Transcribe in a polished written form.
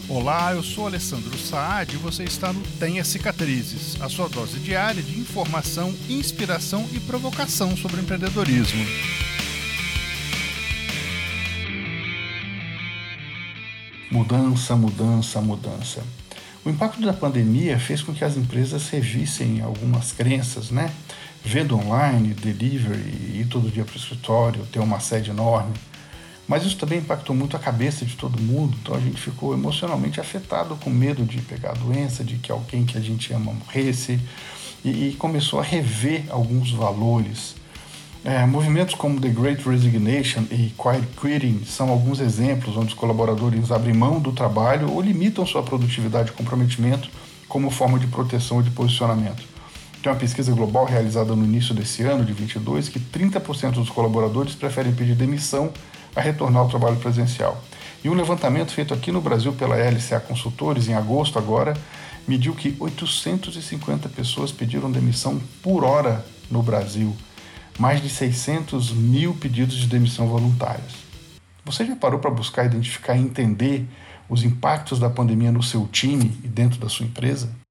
Olá, eu sou Alessandro Saad e você está no Tenha Cicatrizes, a sua dose diária de informação, inspiração e provocação sobre empreendedorismo. Mudança, mudança, mudança. O impacto da pandemia fez com que as empresas revissem algumas crenças, né? Venda online, delivery, ir todo dia para o escritório, ter uma sede enorme. Mas isso também impactou muito a cabeça de todo mundo, então a gente ficou emocionalmente afetado com medo de pegar a doença, de que alguém que a gente ama morresse, e começou a rever alguns valores. Movimentos como The Great Resignation e Quiet Quitting são alguns exemplos onde os colaboradores abrem mão do trabalho ou limitam sua produtividade e comprometimento como forma de proteção ou de posicionamento. Tem uma pesquisa global realizada no início desse ano, de 22, que 30% dos colaboradores preferem pedir demissão a retornar ao trabalho presencial. E um levantamento feito aqui no Brasil pela LCA Consultores, em agosto agora, mediu que 850 pessoas pediram demissão por hora no Brasil. Mais de 600 mil pedidos de demissão voluntários. Você já parou para buscar identificar e entender os impactos da pandemia no seu time e dentro da sua empresa?